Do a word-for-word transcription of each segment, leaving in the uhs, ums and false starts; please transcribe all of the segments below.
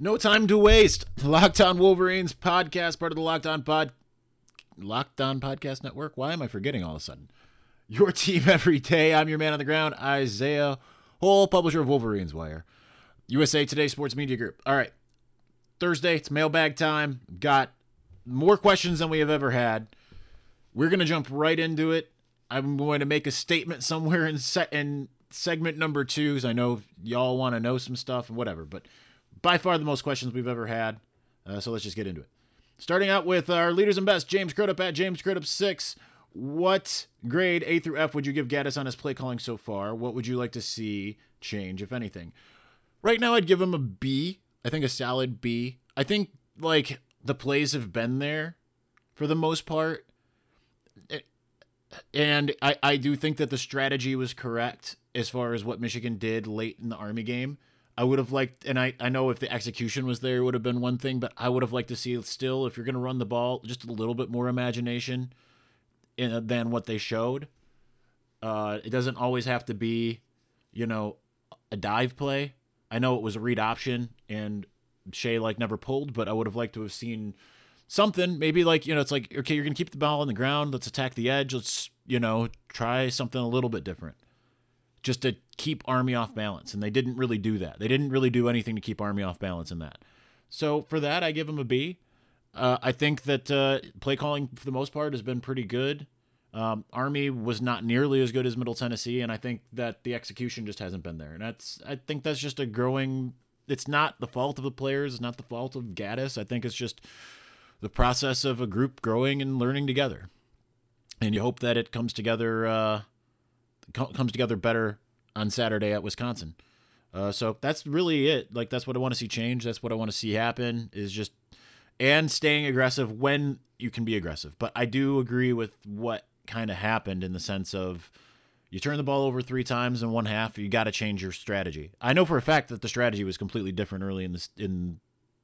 No time to waste. Locked On Wolverines podcast, part of the Locked On Pod, Locked On Podcast Network. Why am I forgetting all of a sudden? Your team every day. I'm your man on the ground, Isaiah Hole, publisher of Wolverines Wire, U S A Today Sports Media Group. All right, Thursday, it's mailbag time. Got more questions than we have ever had. We're going to jump right into it. I'm going to make a statement somewhere in, se- in segment number two, because I know y'all want to know some stuff and whatever, but by far the most questions we've ever had. Uh, so let's just get into it. Starting out with our leaders and best, James Crudup at James Crudup six. What grade A through F would you give Gaddis on his play calling so far? What would you like to see change, if anything? Right now, I'd give him a B. I think a solid B. I think, like, the plays have been there for the most part. And I, I do think that the strategy was correct as far as what Michigan did late in the Army game. I would have liked, and I, I know if the execution was there, it would have been one thing, but I would have liked to see still, if you're going to run the ball, just a little bit more imagination in, than what they showed. Uh, it doesn't always have to be, you know, a dive play. I know it was a read option, and Shea, like, never pulled, but I would have liked to have seen something. Maybe, like, you know, it's like, okay, you're going to keep the ball on the ground. Let's attack the edge. Let's, you know, try something a little bit different, just to keep Army off balance. And they didn't really do that. They didn't really do anything to keep Army off balance in that. So for that, I give them a B. Uh, I think that uh, play calling, for the most part, has been pretty good. Um, Army was not nearly as good as Middle Tennessee, and I think that the execution just hasn't been there. And that's, I think that's just a growing, it's not the fault of the players. It's not the fault of Gaddis. I think it's just the process of a group growing and learning together. And you hope that it comes together, uh, comes together better on Saturday at Wisconsin. Uh, so that's really it. Like, that's what I want to see change. That's what I want to see happen, is just, and staying aggressive when you can be aggressive. But I do agree with what kind of happened, in the sense of, you turn the ball over three times in one half, you got to change your strategy. I know for a fact that the strategy was completely different early in this, in,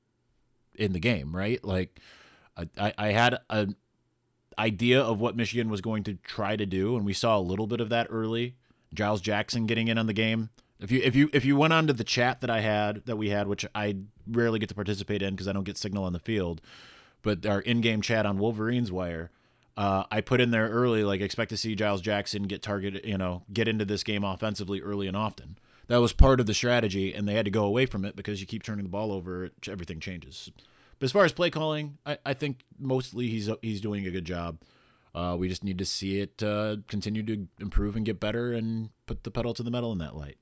in the game, right? Like, I, I had an idea of what Michigan was going to try to do, and we saw a little bit of that early. Giles Jackson getting in on the game. If you if you if you went on to the chat that I had that we had, which I rarely get to participate in because I don't get signal on the field, but our in-game chat on Wolverines Wire, uh, I put in there early, like, expect to see Giles Jackson get targeted, you know, get into this game offensively early and often. That was part of the strategy, and they had to go away from it because you keep turning the ball over, everything changes. But as far as play calling, I, I think mostly he's he's doing a good job. Uh, we just need to see it uh, continue to improve and get better and put the pedal to the metal in that light.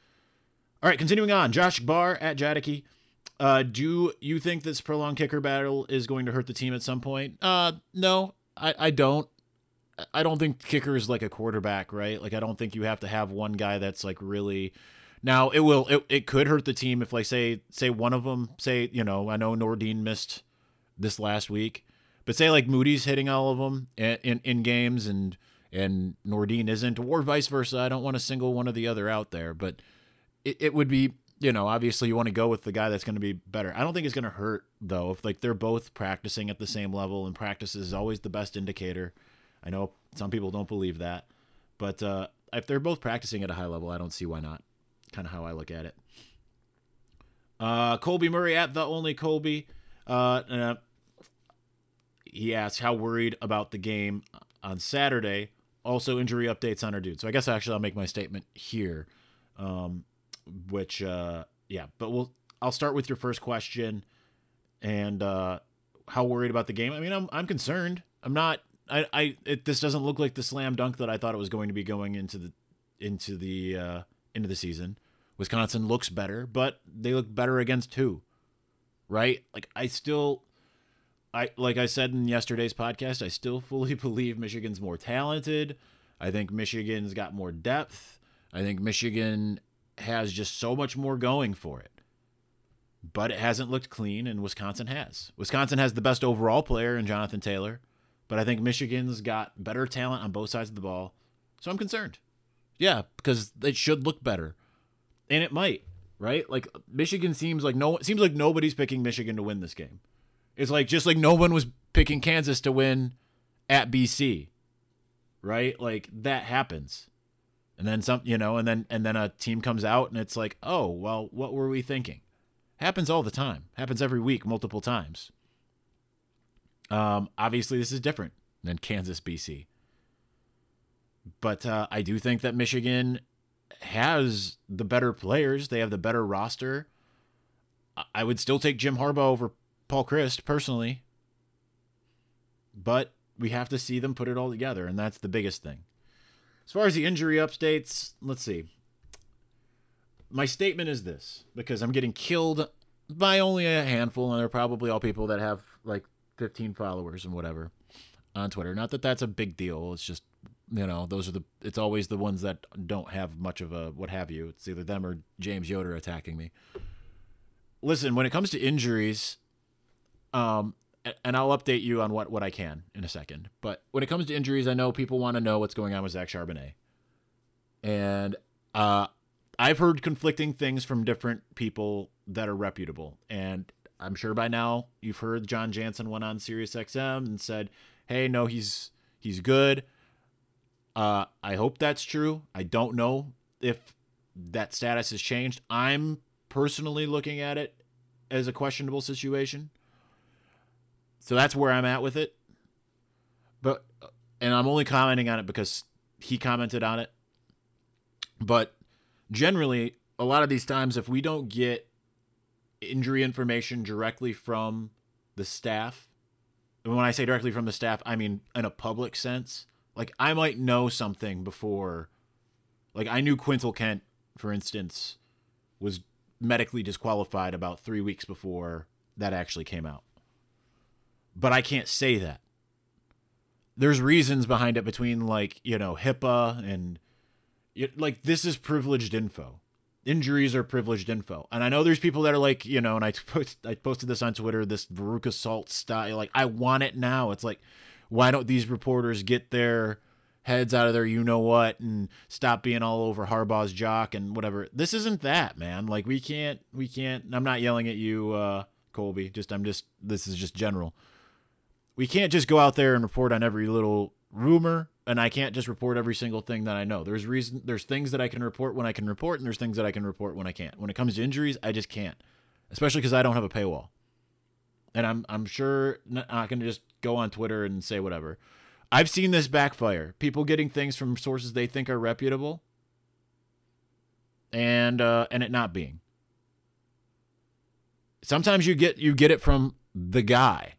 All right, continuing on. Josh Barr at Jadicki. Uh, do you think this prolonged kicker battle is going to hurt the team at some point? Uh, no, I, I don't. I don't think kicker is like a quarterback, right? Like, I don't think you have to have one guy that's, like, really... Now, it will. It, it could hurt the team if, like, say, say one of them, say, you know, I know Nordine missed this last week, but say, like, Moody's hitting all of them in, in, in games and and Nordine isn't, or vice versa. I don't want to single one or the other out there, but it, it would be, you know, obviously you want to go with the guy that's going to be better. I don't think it's going to hurt, though, if, like, they're both practicing at the same level, and practice is always the best indicator. I know some people don't believe that, but uh, if they're both practicing at a high level, I don't see why not. Kind of how I look at it. Uh, Colby Murray at the only Colby. Uh, uh, he asks how worried about the game on Saturday. Also, injury updates on our dude. So I guess actually I'll make my statement here. Um, which uh, yeah, but we'll. I'll start with your first question, and uh, how worried about the game. I mean, I'm I'm concerned. I'm not. I I it, this doesn't look like the slam dunk that I thought it was going to be going into the into the. Uh, into the season. Wisconsin looks better, but they look better against who? Right? Like, I still, I like I said in yesterday's podcast, I still fully believe Michigan's more talented. I think Michigan's got more depth. I think Michigan has just so much more going for it. But it hasn't looked clean, and Wisconsin has. Wisconsin has the best overall player in Jonathan Taylor, but I think Michigan's got better talent on both sides of the ball. So I'm concerned. Yeah, because it should look better, and it might, right? Like, Michigan seems like no, it seems like nobody's picking Michigan to win this game. It's like just like no one was picking Kansas to win at B C, right? Like, that happens, and then some, you know, and then and then a team comes out and it's like, oh well, what were we thinking? Happens all the time. Happens every week, multiple times. Um, obviously, this is different than Kansas, B C. But uh, I do think that Michigan has the better players. They have the better roster. I would still take Jim Harbaugh over Paul Chryst, personally. But we have to see them put it all together, and that's the biggest thing. As far as the injury updates, let's see. My statement is this, because I'm getting killed by only a handful, and they're probably all people that have like fifteen followers and whatever on Twitter. Not that that's a big deal. It's just, you know, those are the, it's always the ones that don't have much of a what have you. It's either them or James Yoder attacking me. Listen, when it comes to injuries, um, and I'll update you on what, what I can in a second. But when it comes to injuries, I know people want to know what's going on with Zach Charbonnet. And uh, I've heard conflicting things from different people that are reputable. And I'm sure by now you've heard John Jansen went on SiriusXM and said, hey, no, he's he's good. Uh, I hope that's true. I don't know if that status has changed. I'm personally looking at it as a questionable situation. So that's where I'm at with it. But, and I'm only commenting on it because he commented on it. But generally, a lot of these times, if we don't get injury information directly from the staff, and when I say directly from the staff, I mean in a public sense. Like, I might know something before. Like, I knew Quintel Kent, for instance, was medically disqualified about three weeks before that actually came out. But I can't say that. There's reasons behind it between, like, you know, HIPAA and, like, this is privileged info. Injuries are privileged info. And I know there's people that are like, you know, and I, post, I posted this on Twitter, this Veruca Salt style, like, I want it now. It's like, why don't these reporters get their heads out of their you-know-what and stop being all over Harbaugh's jock and whatever? This isn't that, man. Like, we can't, we can't, I'm not yelling at you, uh, Colby. Just, I'm just, this is just general. We can't just go out there and report on every little rumor, and I can't just report every single thing that I know. There's reason, there's things that I can report when I can report, and there's things that I can report when I can't. When it comes to injuries, I just can't, especially because I don't have a paywall, and I'm I'm sure not going to just go on Twitter and say whatever. I've seen this backfire. People getting things from sources they think are reputable, and uh, and it not being. Sometimes you get you get it from the guy.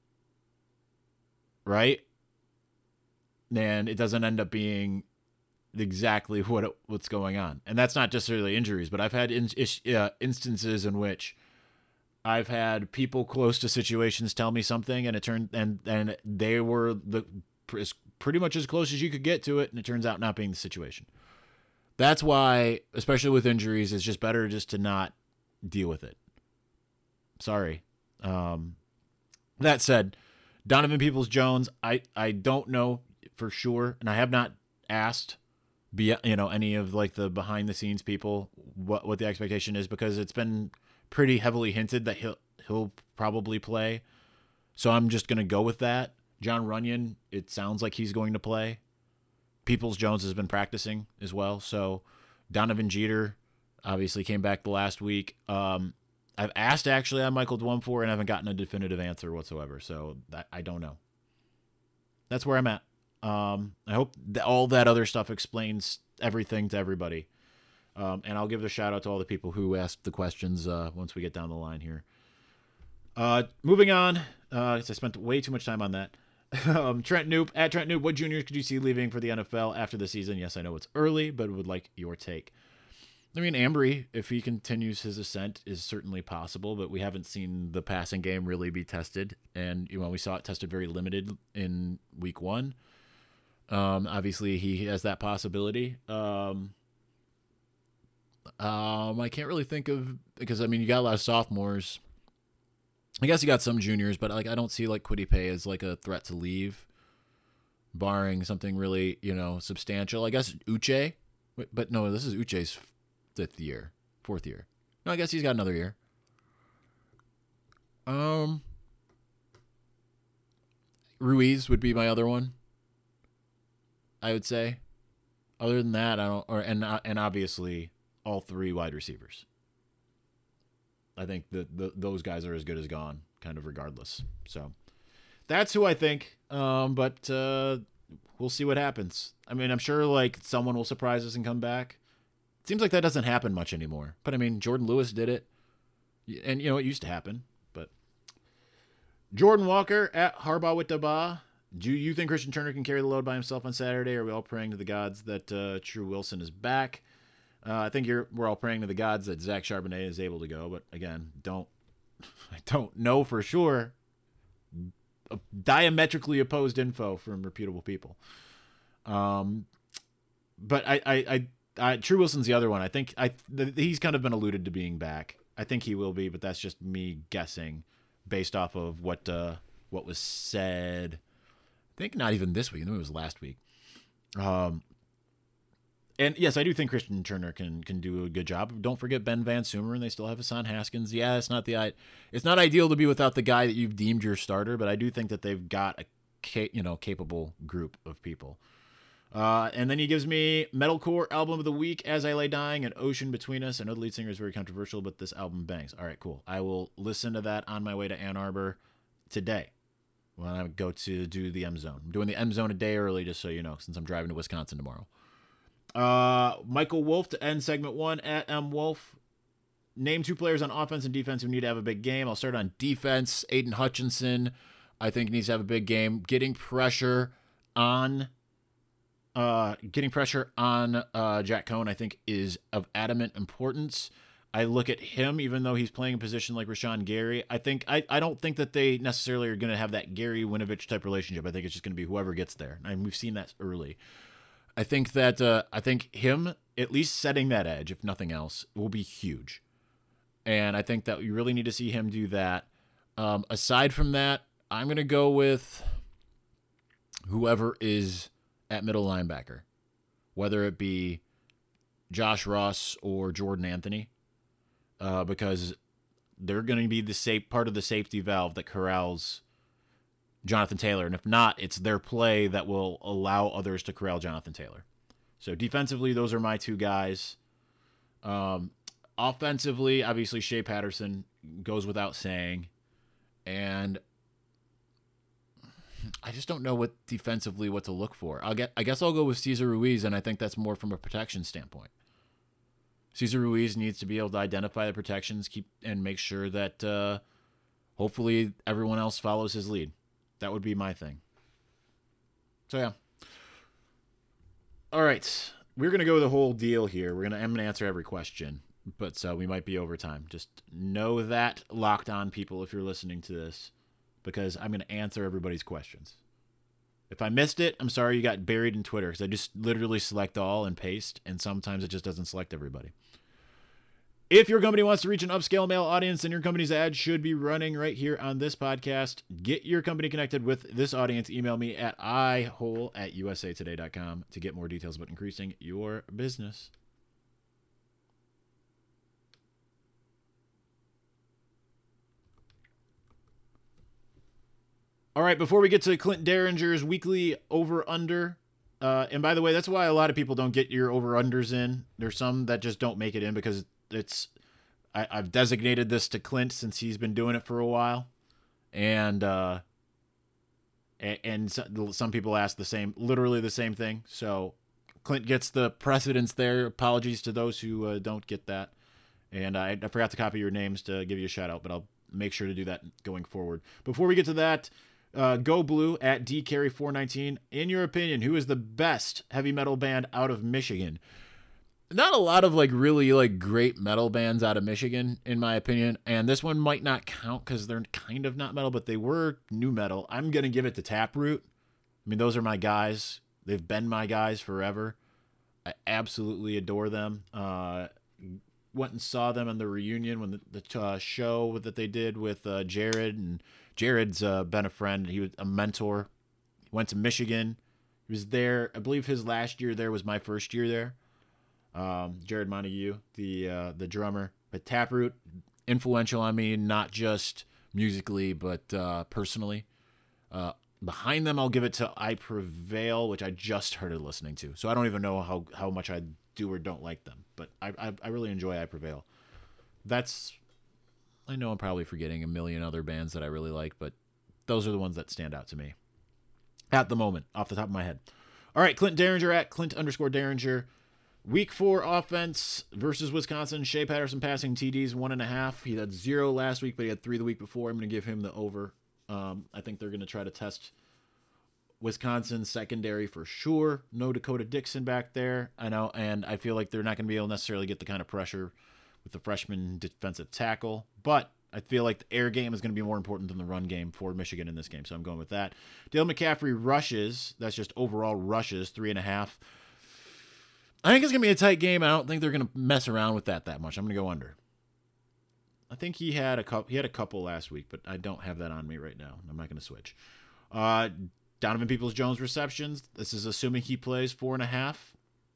Right? And it doesn't end up being exactly what it, what's going on. And that's not just really injuries, but I've had in, ish, uh, instances in which I've had people close to situations tell me something, and it turned and and they were the pretty much as close as you could get to it, and it turns out not being the situation. That's why, especially with injuries, it's just better just to not deal with it. Sorry. Um, that said, Donovan Peoples-Jones, I, I don't know for sure, and I have not asked, be you know any of like the behind the scenes people what what the expectation is, because it's been pretty heavily hinted that he'll he'll probably play. So I'm just gonna go with that. John Runyon, it sounds like he's going to play. Peoples-Jones has been practicing as well. So Donovan Jeter obviously came back the last week. Um, I've asked actually on Michael Dwumfor and I haven't gotten a definitive answer whatsoever. So that, I don't know. That's where I'm at. Um, I hope that all that other stuff explains everything to everybody. Um, and I'll give a shout out to all the people who asked the questions uh, once we get down the line here. Uh, moving on, uh, because I spent way too much time on that. um, Trent Noop, at Trent Noop, what juniors could you see leaving for the N F L after the season? Yes, I know it's early, but would like your take. I mean, Ambry, if he continues his ascent, is certainly possible, but we haven't seen the passing game really be tested. And, you know, we saw it tested very limited in week one. Um, obviously, he has that possibility. Um, um, I can't really think of, because, I mean, you got a lot of sophomores. I guess you got some juniors, but, like, I don't see, like, Kwity Paye as, like, a threat to leave, barring something really, you know, substantial. I guess Uche, but no, this is Uche's fifth year, fourth year. No, I guess he's got another year. Um, Ruiz would be my other one, I would say. Other than that, I don't. Or and and obviously all three wide receivers. I think that the, those guys are as good as gone, kind of regardless. So that's who I think. Um, but uh, we'll see what happens. I mean, I'm sure like someone will surprise us and come back. It seems like that doesn't happen much anymore. But I mean, Jordan Lewis did it, and you know it used to happen. But Jordan Walker at Harbaugh with Daba. Do you think Christian Turner can carry the load by himself on Saturday? Or are we all praying to the gods that uh, True Wilson is back? Uh, I think you're. We're all praying to the gods that Zach Charbonnet is able to go. But again, don't. I don't know for sure. Diametrically opposed info from reputable people. Um, but I, I, I, I, True Wilson's the other one. I think I th- he's kind of been alluded to being back. I think he will be, but that's just me guessing based off of what uh, what was said. I think not even this week. I think it was last week. Um, and yes, I do think Christian Turner can can do a good job. Don't forget Ben Van Sumer, and they still have Hassan Haskins. Yeah, it's not the it's not ideal to be without the guy that you've deemed your starter, but I do think that they've got a you know capable group of people. Uh, and then he gives me Metalcore Album of the Week, As I Lay Dying, and Ocean Between Us. I know the lead singer is very controversial, but this album bangs. All right, cool. I will listen to that on my way to Ann Arbor today when I go to do the M Zone. I'm doing the M Zone a day early, just so you know, since I'm driving to Wisconsin tomorrow. Uh, Michael Wolf to end segment one at M Wolf. Name two players on offense and defense who need to have a big game. I'll start on defense. Aiden Hutchinson, I think, needs to have a big game. Getting pressure on, uh, getting pressure on uh, Jack Cohn, I think, is of adamant importance. I look at him, even though he's playing a position like Rashawn Gary. I think I, I don't think that they necessarily are going to have that Gary Winovich type relationship. I think it's just going to be whoever gets there, and we've seen that early. I think that uh, I think him at least setting that edge, if nothing else, will be huge, and I think that you really need to see him do that. Um, aside from that, I'm going to go with whoever is at middle linebacker, whether it be Josh Ross or Jordan Anthony. Uh, because they're going to be the safe part of the safety valve that corrals Jonathan Taylor. And if not, it's their play that will allow others to corral Jonathan Taylor. So defensively, those are my two guys. Um, offensively, obviously, Shea Patterson goes without saying. And I just don't know what defensively what to look for. I'll get, I guess I'll go with Cesar Ruiz, and I think that's more from a protection standpoint. Cesar Ruiz needs to be able to identify the protections, keep and make sure that uh, hopefully everyone else follows his lead. That would be my thing. So yeah. All right, we're gonna go the whole deal here. We're gonna I'm gonna answer every question, but so we might be over time. Just know that, Locked On people, if you're listening to this, because I'm gonna answer everybody's questions. If I missed it, I'm sorry you got buried in Twitter, because I just literally select all and paste, and sometimes it just doesn't select everybody. If your company wants to reach an upscale male audience, then your company's ad should be running right here on this podcast. Get your company connected with this audience. Email me at ihole at usatoday dot com to get more details about increasing your business. All right, before we get to Clint Derringer's weekly over-under, uh, and by the way, that's why a lot of people don't get your over-unders in. There's some that just don't make it in because it's I, I've designated this to Clint since he's been doing it for a while, and uh, and, and some people ask the same, literally the same thing. So Clint gets the precedence there. Apologies to those who uh, don't get that, and I, I forgot to copy your names to give you a shout out, but I'll make sure to do that going forward. Before we get to that, uh, Go Blue at D Carry four nineteen. In your opinion, who is the best heavy metal band out of Michigan? Not a lot of like really like great metal bands out of Michigan, in my opinion. And this one might not count because they're kind of not metal, but they were new metal. I'm going to give it to Taproot. I mean, those are my guys. They've been my guys forever. I absolutely adore them. Uh, went and saw them on the reunion when the, the uh, show that they did with uh, Jared. And Jared's uh, been a friend. He was a mentor. He went to Michigan. He was there. I believe his last year there was my first year there. Um, Jared Montague, the uh, the drummer, but Taproot, influential on me, not just musically, but uh, personally. Uh, behind them, I'll give it to I Prevail, which I just started listening to. So I don't even know how, how much I do or don't like them, but I, I, I really enjoy I Prevail. That's I know I'm probably forgetting a million other bands that I really like, but those are the ones that stand out to me at the moment, off the top of my head. All right, Clint Derringer at Clint underscore Derringer. Week four offense versus Wisconsin. Shea Patterson passing T Ds one and a half. He had zero last week, but he had three the week before. I'm going to give him the over. Um, I think they're going to try to test Wisconsin's secondary for sure. No Dakota Dixon back there. I know, and I feel like they're not going to be able to necessarily get the kind of pressure with the freshman defensive tackle. But I feel like the air game is going to be more important than the run game for Michigan in this game, so I'm going with that. Dale McCaffrey rushes. That's just overall rushes, three and a half. I think it's going to be a tight game. I don't think they're going to mess around with that that much. I'm going to go under. I think he had a couple. He had a couple last week, but I don't have that on me right now. I'm not going to switch. Uh, Donovan Peoples-Jones receptions. This is assuming he plays four and a half.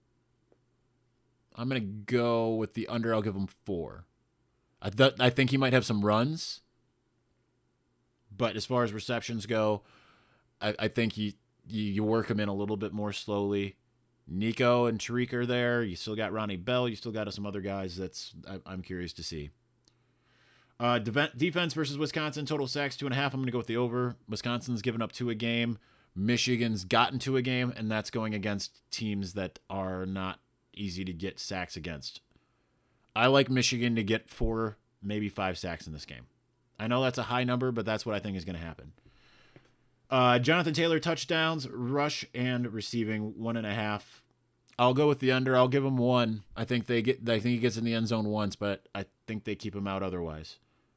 I'm going to go with the under. I'll give him four. I th- I think he might have some runs, but as far as receptions go, I, I think you, you you work him in a little bit more slowly. Nico and Tariq are there. You still got Ronnie Bell. You still got some other guys. That's I, I'm curious to see. Uh, de- defense versus Wisconsin. Total sacks two and a half. I'm going to go with the over. Wisconsin's given up two a game. Michigan's gotten to a game, and that's going against teams that are not easy to get sacks against. I like Michigan to get four, maybe five sacks in this game. I know that's a high number, but that's what I think is going to happen. Uh, Jonathan Taylor touchdowns, rush and receiving one and a half. I'll go with the under. I'll give him one. I think they get. I think he gets in the end zone once, but I think they keep him out otherwise.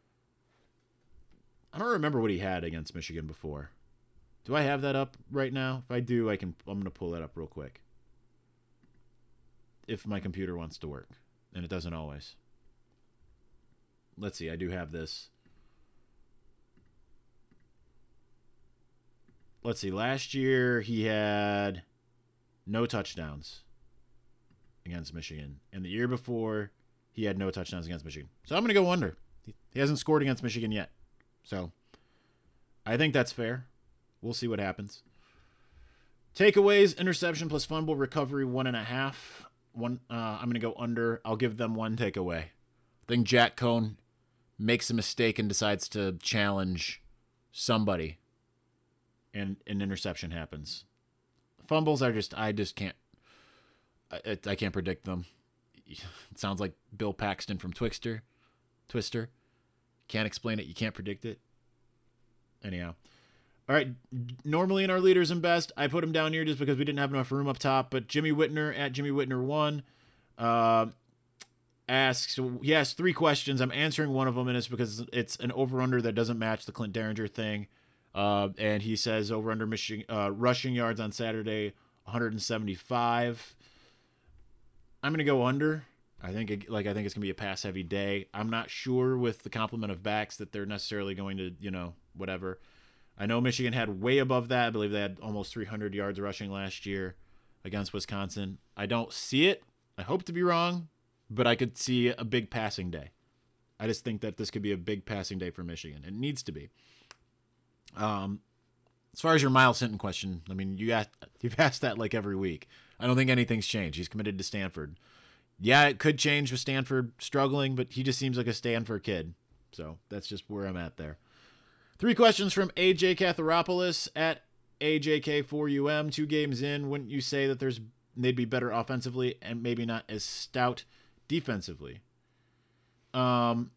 I don't remember what he had against Michigan before. Do I have that up right now? If I do, I can. I'm gonna pull that up real quick. If my computer wants to work, and it doesn't always. Let's see. I do have this. Let's see. Last year he had no touchdowns against Michigan, and the year before he had no touchdowns against Michigan. So I'm gonna go under. He hasn't scored against Michigan yet, so I think that's fair. We'll see what happens. Takeaways, interception plus fumble recovery, one and a half. One. Uh, I'm going to go under. I'll give them one takeaway. I think Jack Cohn makes a mistake and decides to challenge somebody, and an interception happens. Fumbles are just, I just can't, I, I can't predict them. It sounds like Bill Paxton from Twixter. Twister. Can't explain it. You can't predict it. Anyhow. All right, normally in our leaders and best, I put him down here just because we didn't have enough room up top, but Jimmy Whitner at Jimmy Whitner one uh, asks, he has three questions. I'm answering one of them, and it's because it's an over-under that doesn't match the Clint Derringer thing. Uh, and he says over-under Michigan, uh, rushing yards on Saturday, one seventy-five. I'm going to go under. I think it, like I think it's going to be a pass-heavy day. I'm not sure with the complement of backs that they're necessarily going to, you know, whatever. I know Michigan had way above that. I believe they had almost three hundred yards rushing last year against Wisconsin. I don't see it. I hope to be wrong, but I could see a big passing day. I just think that this could be a big passing day for Michigan. It needs to be. Um, as far as your Miles Hinton question, I mean, you asked, you've asked that like every week. I don't think anything's changed. He's committed to Stanford. Yeah, it could change with Stanford struggling, but he just seems like a Stanford kid. So that's just where I'm at there. Three questions from A J Katharopoulos at A J K four U M. Two games in, wouldn't you say that there's they'd be better offensively and maybe not as stout defensively? Um,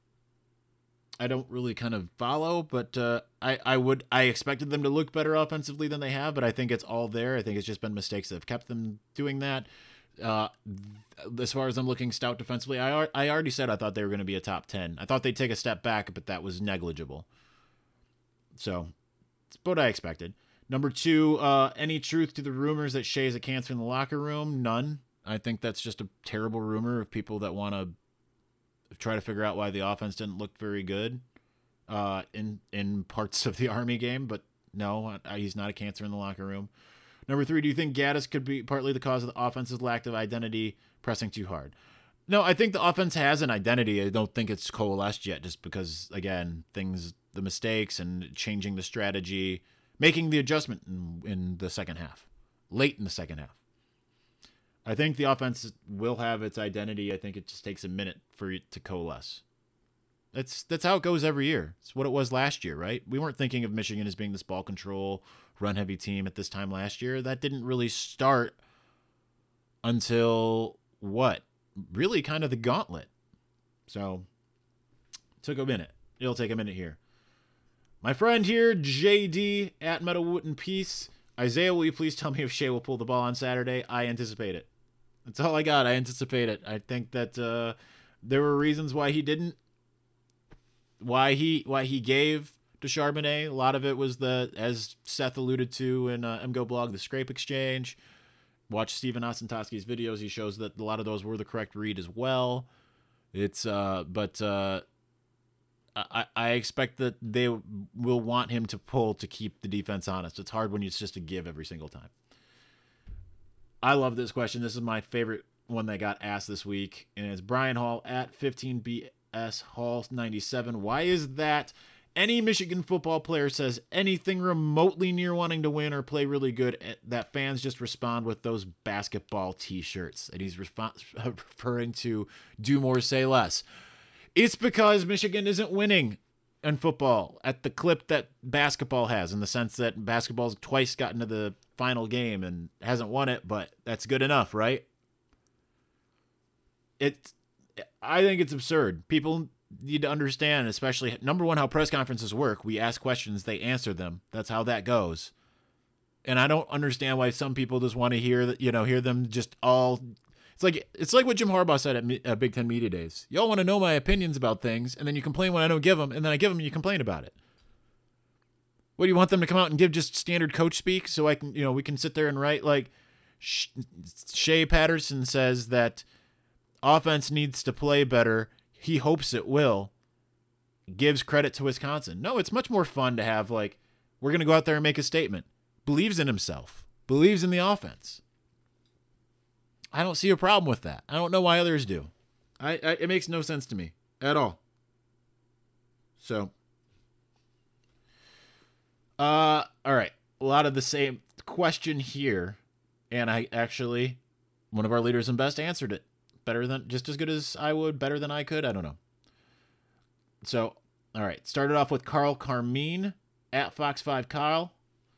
I don't really kind of follow, but uh, I, I would I expected them to look better offensively than they have, but I think it's all there. I think it's just been mistakes that have kept them doing that. Uh, as far as I'm looking stout defensively, I I already said I thought they were going to be a top ten. I thought they'd take a step back, but that was negligible. So, it's what I expected. Number two, uh, any truth to the rumors that Shea's a cancer in the locker room? None. I think that's just a terrible rumor of people that want to try to figure out why the offense didn't look very good uh, in in parts of the Army game. But no, I, he's not a cancer in the locker room. Number three, do you think Gaddis could be partly the cause of the offense's lack of identity, pressing too hard? No, I think the offense has an identity. I don't think it's coalesced yet just because, again, things, the mistakes and changing the strategy, making the adjustment in, in the second half, late in the second half. I think the offense will have its identity. I think it just takes a minute for it to coalesce. That's that's how it goes every year. It's what it was last year, right? We weren't thinking of Michigan as being this ball control, run heavy team at this time last year. That didn't really start until what? Really kind of the gauntlet. So it took a minute. It'll take a minute here. My friend here, J D at Meadowwood and Peace. Isaiah, will you please tell me if Shea will pull the ball on Saturday? I anticipate it. That's all I got. I anticipate it. I think that uh, there were reasons why he didn't. Why he why he gave to Charbonnet. A lot of it was the, as Seth alluded to in uh, M Go Blog, the scrape exchange. Watch Steven Ostentoski's videos. He shows that a lot of those were the correct read as well. It's uh, but uh, I I expect that they will want him to pull to keep the defense honest. It's hard when it's just a give every single time. I love this question. This is my favorite one that got asked this week, and it's Brian Hall at fifteen B S Hall ninety-seven. Why is that any Michigan football player says anything remotely near wanting to win or play really good, that fans just respond with those basketball t-shirts? And he's resp- referring to do more, say less. It's because Michigan isn't winning in football at the clip that basketball has, in the sense that basketball's twice gotten to the final game and hasn't won it, but that's good enough, right? It's I think it's absurd. People need to understand, especially, number one, how press conferences work. We ask questions, they answer them. That's how that goes. And I don't understand why some people just want to hear that, you know, hear them just all. It's like it's like what Jim Harbaugh said at uh, Big Ten Media Days. Y'all want to know my opinions about things, and then you complain when I don't give them, and then I give them and you complain about it. What, do you want them to come out and give just standard coach speak so I can, you know, we can sit there and write like Shea Patterson says that offense needs to play better. He hopes it will. Gives credit to Wisconsin. No, it's much more fun to have, like, we're going to go out there and make a statement. Believes in himself. Believes in the offense. I don't see a problem with that. I don't know why others do. I, I it makes no sense to me at all. So, uh, all right. A lot of the same question here, and I actually, one of our leaders in best answered it. Better than, just as good as I would, better than I could. I don't know. So, all right. Started off with Carl Carmine at Fox five Kyle.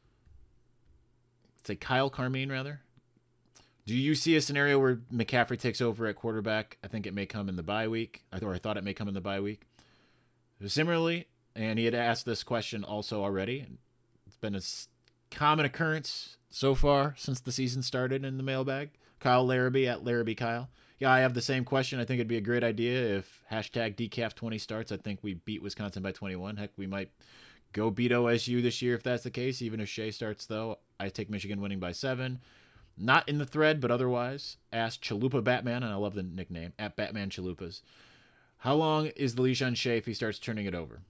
Say Kyle Carmine, rather. Do you see a scenario where McCaffrey takes over at quarterback? I think it may come in the bye week, or I thought it may come in the bye week. Similarly, and he had asked this question also already. It's been a common occurrence so far since the season started in the mailbag. Kyle Larrabee at Larrabee Kyle. Yeah, I have the same question. I think it'd be a great idea if hashtag D C A F twenty starts. I think we beat Wisconsin by twenty-one. Heck, we might go beat O S U this year if that's the case. Even if Shea starts, though, I take Michigan winning by seven. Not in the thread, but otherwise. Ask Chalupa Batman, and I love the nickname, at Batman Chalupas. How long is the leash on Shea if he starts turning it over?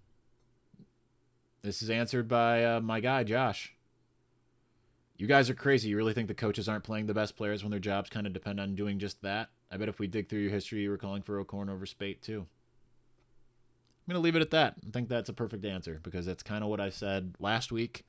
This is answered by uh, my guy, Josh. You guys are crazy. You really think the coaches aren't playing the best players when their jobs kind of depend on doing just that? I bet if we dig through your history, you were calling for O'Korn over Spate, too. I'm going to leave it at that. I think that's a perfect answer, because that's kind of what I said last week.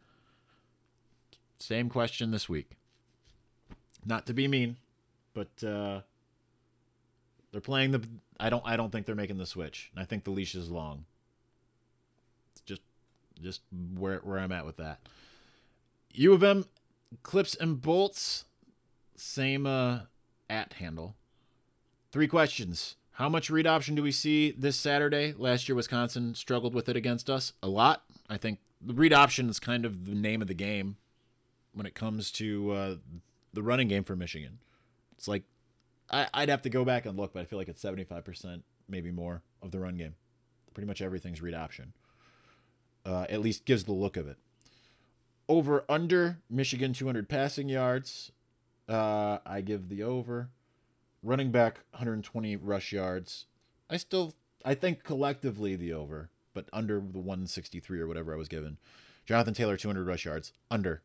Same question this week. Not to be mean, but uh, they're playing the. I don't. I don't think they're making the switch. I think the leash is long. It's just, just where where I'm at with that. U of M clips and bolts. Same uh, at handle. Three questions. How much read option do we see this Saturday? Last year, Wisconsin struggled with it against us a lot. I think the read option is kind of the name of the game when it comes to uh, the running game for Michigan. It's like, I, I'd have to go back and look, but I feel like it's seventy-five percent, maybe more, of the run game. Pretty much everything's read option. Uh, at least gives the look of it. Over, under, Michigan two hundred passing yards. Uh, I give the over. Running back, one hundred twenty rush yards. I still, I think collectively the over, but under the one sixty-three or whatever I was given. Jonathan Taylor, two hundred rush yards. Under.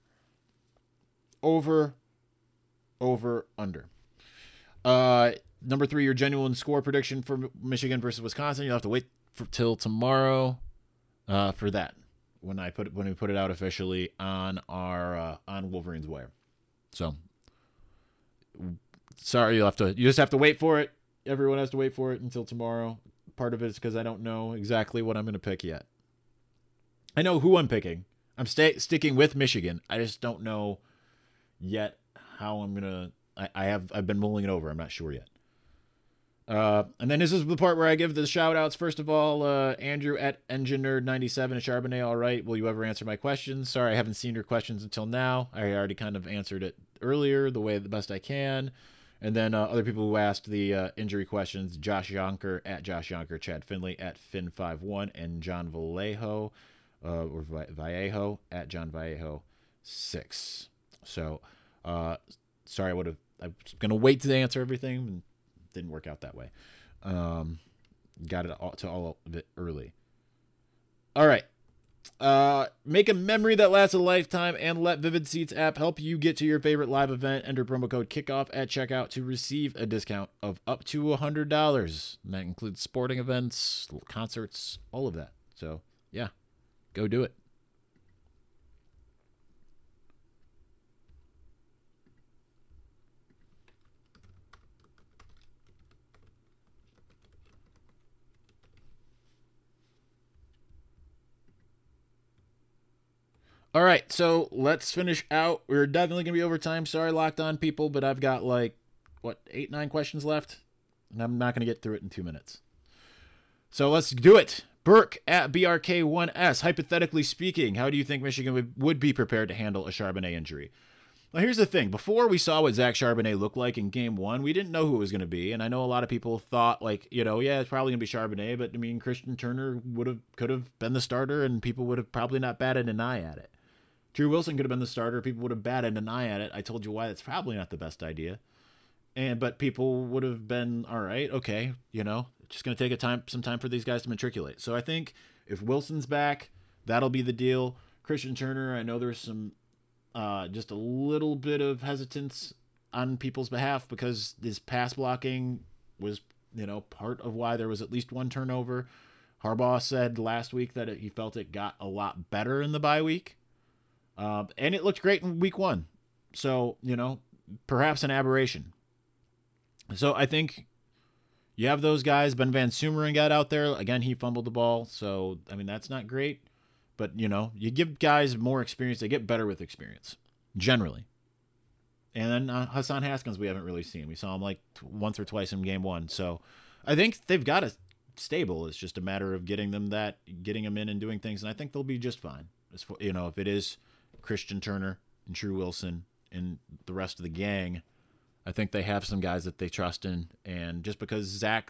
Over. Over. Under. Uh, number three, your genuine score prediction for Michigan versus Wisconsin. You'll have to wait for till tomorrow uh, for that when I put when we put it out officially on our uh, on Wolverines Wire. So. Sorry, you'll have to. You just have to wait for it. Everyone has to wait for it until tomorrow. part of it is because I don't know exactly what I'm going to pick yet. I know who I'm picking. I'm sta- sticking with Michigan. I just don't know yet how I'm gonna. I, I have. I've been mulling it over. I'm not sure yet. Uh, and then this is the part where I give the shout outs. First of all, uh, Andrew at Engine Nerd ninety-seven at Charbonnet. All right. Will you ever answer my questions? Sorry, I haven't seen your questions until now. I already kind of answered it earlier the way the best I can. And then uh, other people who asked the uh, injury questions: Josh Yonker at Josh Yonker, Chad Finley at Fin five one, and John Vallejo uh, or Vallejo at John Vallejo six. So, uh, sorry, I would have. I was gonna wait to answer everything. And didn't work out that way. Um, got it all, to all of it early. All right. Uh, make a memory that lasts a lifetime and let Vivid Seats app help you get to your favorite live event. Enter promo code KICKOFF at checkout to receive a discount of up to one hundred dollars. And that includes sporting events, concerts, all of that. So, yeah, go do it. All right, so let's finish out. We're definitely going to be over time. Sorry, Locked On people, but I've got like, what, eight, nine questions left? And I'm not going to get through it in two minutes. So let's do it. Burke at B R K one S. Hypothetically speaking, how do you think Michigan would, would be prepared to handle a Charbonnet injury? Well, here's the thing. Before we saw what Zach Charbonnet looked like in game one, we didn't know who it was going to be. And I know a lot of people thought, like, you know, yeah, it's probably going to be Charbonnet. But, I mean, Christian Turner would have could have been the starter, and people would have probably not batted an eye at it. Drew Wilson could have been the starter. People would have batted an eye at it. I told you why that's probably not the best idea. And but people would have been, all right, okay, you know, it's just going to take a time, some time for these guys to matriculate. So I think if Wilson's back, that'll be the deal. Christian Turner, I know there's some uh, just a little bit of hesitance on people's behalf because his pass blocking was, you know, part of why there was at least one turnover. Harbaugh said last week that it, he felt it got a lot better in the bye week. Um, and it looked great in week one. So, you know, perhaps an aberration. So I think you have those guys. Ben Van Sumeren got out there. Again, he fumbled the ball. So, I mean, that's not great. But, you know, you give guys more experience. They get better with experience, generally. And then uh, Hassan Haskins, we haven't really seen. We saw him like t- once or twice in game one. So I think they've got it stable. It's just a matter of getting them that, getting them in and doing things. And I think they'll be just fine. As for, you know, if it is Christian Turner and Drew Wilson and the rest of the gang, I think they have some guys that they trust in. And just because Zach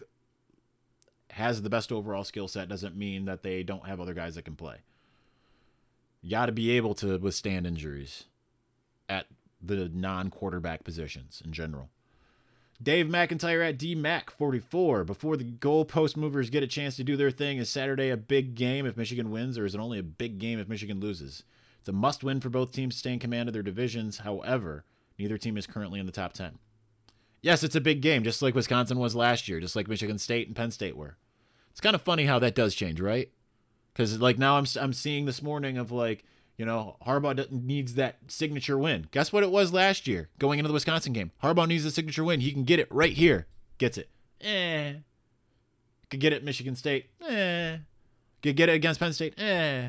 has the best overall skill set doesn't mean that they don't have other guys that can play. You got to be able to withstand injuries at the non-quarterback positions in general. Dave McIntyre at D Mac forty-four. Before the goalpost movers get a chance to do their thing, is Saturday a big game if Michigan wins, or is it only a big game if Michigan loses? It's a must-win for both teams to stay in command of their divisions. However, neither team is currently in the top ten. Yes, it's a big game, just like Wisconsin was last year, just like Michigan State and Penn State were. It's kind of funny how that does change, right? Because like now I'm I'm seeing this morning of like, you know, Harbaugh needs that signature win. Guess what it was last year going into the Wisconsin game? Harbaugh needs a signature win. He can get it right here. Gets it. Eh. Could get it at Michigan State. Eh. Could get it against Penn State. Eh.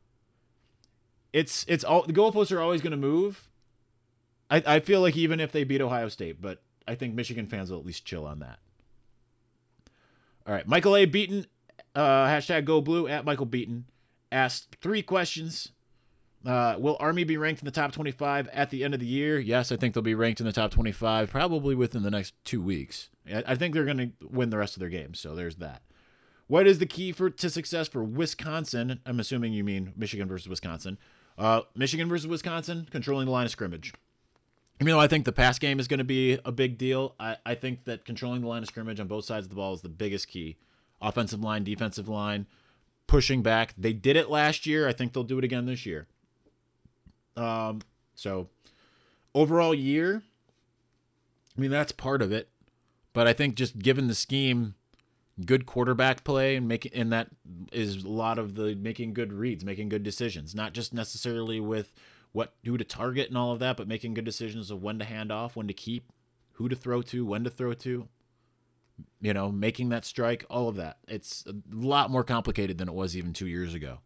It's it's all the goalposts are always going to move. I, I feel like even if they beat Ohio State, but I think Michigan fans will at least chill on that. All right, Michael A. Beaton, uh, hashtag Go Blue at Michael Beaton, asked three questions. Uh, will Army be ranked in the top twenty-five at the end of the year? Yes, I think they'll be ranked in the top twenty-five probably within the next two weeks. I, I think they're going to win the rest of their games, so there's that. What is the key for to success for Wisconsin? I'm assuming you mean Michigan versus Wisconsin. Uh, Michigan versus Wisconsin, controlling the line of scrimmage. Even though I think the pass game is going to be a big deal, I, I think that controlling the line of scrimmage on both sides of the ball is the biggest key. Offensive line, defensive line, pushing back. They did it last year. I think they'll do it again this year. Um, so overall year, I mean, that's part of it. But I think just given the scheme, good quarterback play and making, and that is a lot of the making good reads, making good decisions, not just necessarily with what who to target and all of that, but making good decisions of when to hand off, when to keep, who to throw to, when to throw to. you know, making that strike, all of that. It's a lot more complicated than it was even two years ago.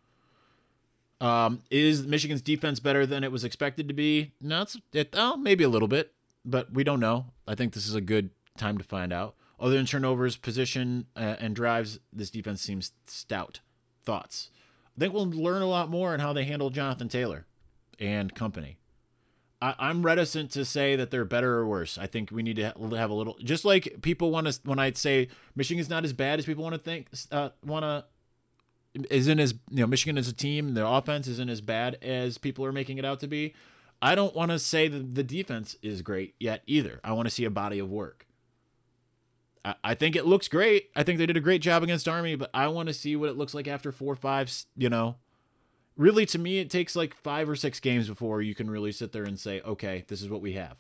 Um, is Michigan's defense better than it was expected to be? No, it's it, oh, maybe a little bit, but we don't know. I think this is a good time to find out. Other than turnovers, position, uh, and drives, this defense seems stout. Thoughts? I think we'll learn a lot more on how they handle Jonathan Taylor and company. I, I'm reticent to say that they're better or worse. I think we need to have a little, just like people want to, when I say Michigan's not as bad as people want to think, uh, want to, isn't as, you know, Michigan as a team, their offense isn't as bad as people are making it out to be. I don't want to say that the defense is great yet either. I want to see a body of work. I, I think it looks great. I think they did a great job against Army, but I want to see what it looks like after four or five, you know. Really, to me, it takes like five or six games before you can really sit there and say, okay, this is what we have.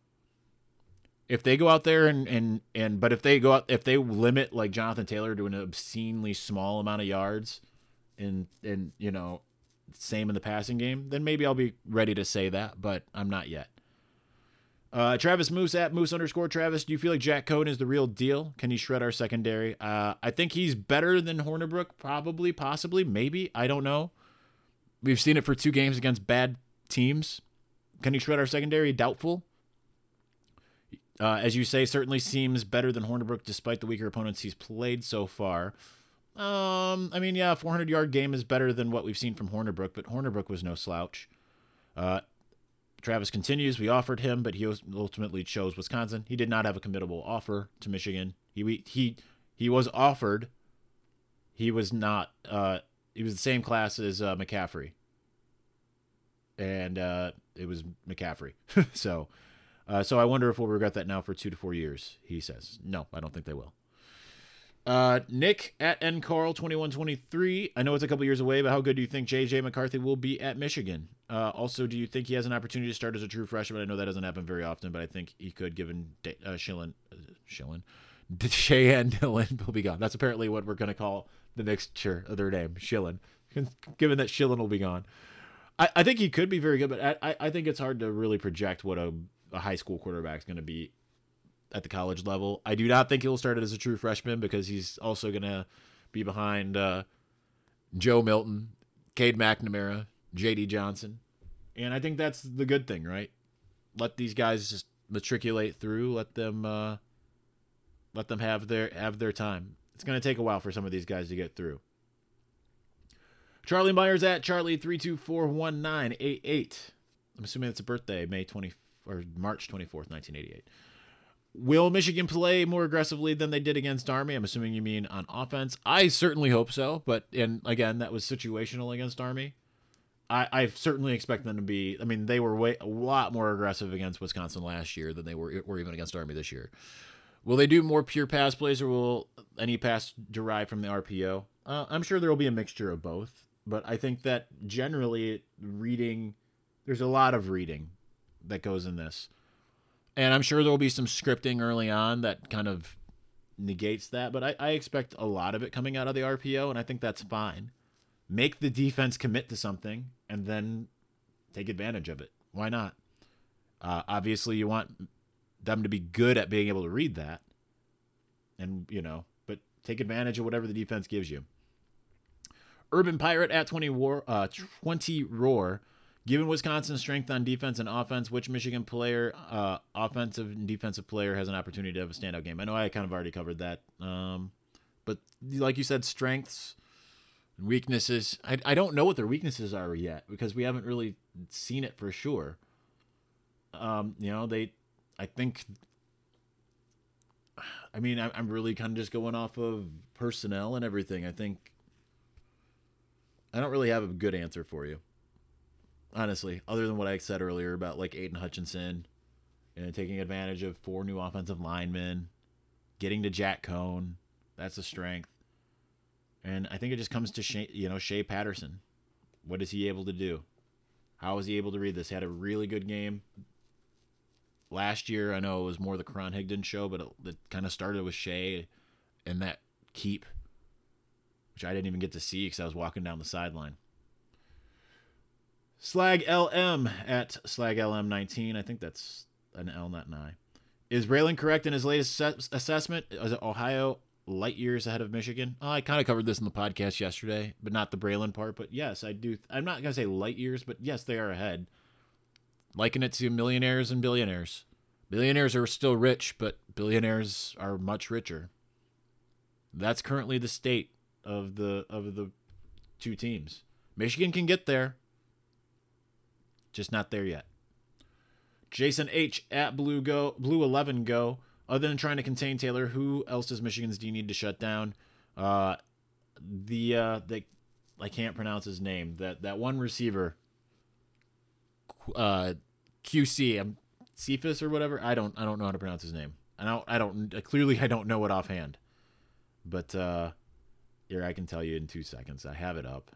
If they go out there and, and, and but if they go out, if they limit like Jonathan Taylor to an obscenely small amount of yards and, and, you know, same in the passing game, then maybe I'll be ready to say that, but I'm not yet. Uh, Travis Moose at Moose underscore Travis. Do you feel like Jack Cohn is the real deal? Can he shred our secondary? Uh, I think he's better than Hornibrook. Probably, possibly, maybe. I don't know. We've seen it for two games against bad teams. Can he shred our secondary? Doubtful. Uh, as you say, certainly seems better than Hornibrook despite the weaker opponents he's played so far. Um, I mean, yeah, a four hundred yard game is better than what we've seen from Hornibrook, but Hornibrook was no slouch. Uh, Travis continues, we offered him, but he ultimately chose Wisconsin. He did not have a committable offer to Michigan. He he he was offered. He was not. Uh, he was the same class as uh, McCaffrey, and uh, it was McCaffrey. so. Uh, so I wonder if we'll regret that now for two to four years, he says. No, I don't think they will. Uh, Nick at N Carl twenty-one twenty-three. I know it's a couple years away, but how good do you think J J McCarthy will be at Michigan? Uh, also, do you think he has an opportunity to start as a true freshman? I know that doesn't happen very often, but I think he could, given uh, Shillen, uh, Shillen, Cheyenne Dillon will be gone. That's apparently what we're going to call the mixture of their name, Shillen, given that Shillen will be gone. I, I think he could be very good, but I, I think it's hard to really project what a a high school quarterback is going to be at the college level. I do not think he'll start it as a true freshman because he's also going to be behind uh, Joe Milton, Cade McNamara, J D Johnson. And I think that's the good thing, right? Let these guys just matriculate through, let them uh, let them have their have their time. It's going to take a while for some of these guys to get through. Charlie Myers at Charlie three two four one nine eight eight. I'm assuming it's a birthday, May twentieth. Or March twenty-fourth, nineteen eighty-eight. Will Michigan play more aggressively than they did against Army? I'm assuming you mean on offense. I certainly hope so, but and again, that was situational against Army. I, I certainly expect them to be. I mean, they were way a lot more aggressive against Wisconsin last year than they were were even against Army this year. Will they do more pure pass plays, or will any pass derive from the R P O? Uh, I'm sure there will be a mixture of both, but I think that generally reading, there's a lot of reading that goes in this. And I'm sure there'll be some scripting early on that kind of negates that, but I, I expect a lot of it coming out of the R P O, and I think that's fine. Make the defense commit to something, and then take advantage of it. Why not? Uh, obviously, you want them to be good at being able to read that, and, you know, but take advantage of whatever the defense gives you. Urban Pirate at twenty, war, uh, twenty Roar. Given Wisconsin's strength on defense and offense, which Michigan player, uh, offensive and defensive player, has an opportunity to have a standout game? I know I kind of already covered that. Um, but like you said, strengths, weaknesses. I, I don't know what their weaknesses are yet because we haven't really seen it for sure. Um, you know, they, I think, I mean, I, I'm really kind of just going off of personnel and everything. I think, I don't really have a good answer for you. Honestly, other than what I said earlier about like Aiden Hutchinson and taking advantage of four new offensive linemen, getting to Jack Cohn, that's a strength. And I think it just comes to Shea, you know, Shea Patterson. What is he able to do? How is he able to read this? He had a really good game last year. I know it was more the Karan Higdon show, but it, it kind of started with Shea and that keep, which I didn't even get to see because I was walking down the sideline. Slag L M at Slag L M nineteen. I think that's an L, not an I. Is Braylon correct in his latest ass- assessment? Is it Ohio light years ahead of Michigan? Oh, I kind of covered this in the podcast yesterday, but not the Braylon part. But yes, I do. I'm not going to say light years, but yes, they are ahead. Liken it to millionaires and billionaires. Billionaires are still rich, but billionaires are much richer. That's currently the state of the of the two teams. Michigan can get there, just not there yet. Jason H at Blue Go Blue eleven Go. Other than trying to contain Taylor, who else does Michigan's D need to shut down? Uh, the uh, the I can't pronounce his name. That that one receiver, uh, Q C, um, Cephas or whatever. I don't I don't know how to pronounce his name. I don't I don't clearly I don't know it offhand. But uh, here I can tell you in two seconds. I have it up.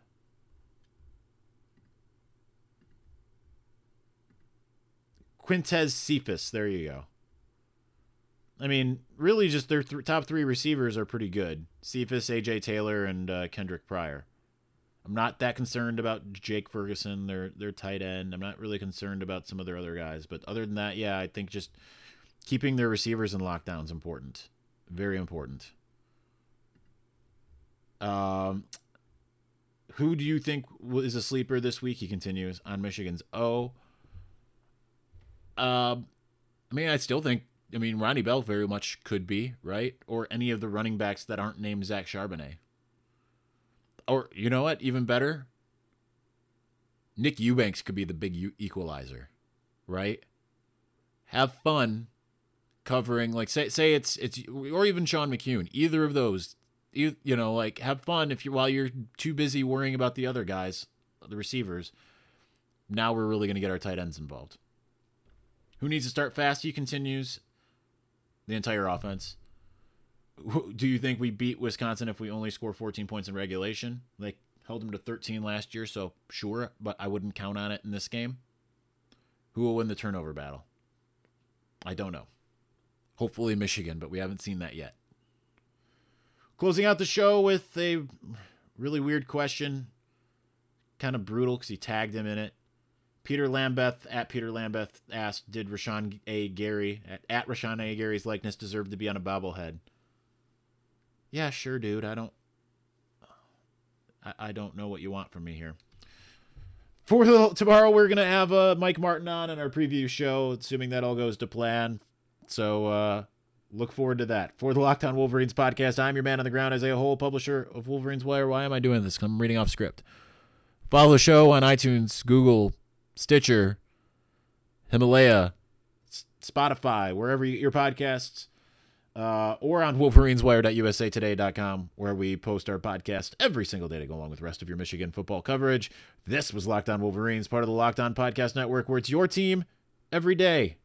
Quintez Cephas. There you go. I mean, really, just their th- top three receivers are pretty good. Cephas, A J Taylor, and uh, Kendrick Pryor. I'm not that concerned about Jake Ferguson, their their tight end. I'm not really concerned about some of their other guys. But other than that, yeah, I think just keeping their receivers in lockdown is important. Very important. Um, who do you think is a sleeper this week? He continues on Michigan's O. Um, I mean, I still think, I mean, Ronnie Bell very much could be, right? Or any of the running backs that aren't named Zach Charbonnet. Or, you know what? Even better, Nick Eubanks could be the big u- equalizer, right? Have fun covering, like, say say it's, it's or even Sean McCune. Either of those, you, you know, like, have fun if you while you're too busy worrying about the other guys, the receivers. Now we're really going to get our tight ends involved. Who needs to start fast? He continues. The entire offense. Do you think we beat Wisconsin if we only score fourteen points in regulation? They held them to thirteen last year, so sure, but I wouldn't count on it in this game. Who will win the turnover battle? I don't know. Hopefully Michigan, but we haven't seen that yet. Closing out the show with a really weird question. Kind of brutal because he tagged him in it. Peter Lambeth, at Peter Lambeth, asked, did Rashawn A. Gary, at, at Rashawn A. Gary's likeness deserve to be on a bobblehead? Yeah, sure, dude. I don't, I, I don't know what you want from me here. For the, tomorrow, we're going to have uh, Mike Martin on in our preview show, assuming that all goes to plan. So uh, look forward to that. For the Locked On Wolverines podcast, I'm your man on the ground, Isaiah Hole, publisher of Wolverines Wire. Why am I doing this? I'm reading off script. Follow the show on iTunes, Google, Stitcher, Himalaya, Spotify, wherever you, your podcasts, uh, or on wolverines wire dot u s a today dot com, where we post our podcast every single day to go along with the rest of your Michigan football coverage. This was Locked On Wolverines, part of the Locked On Podcast Network, where it's your team every day.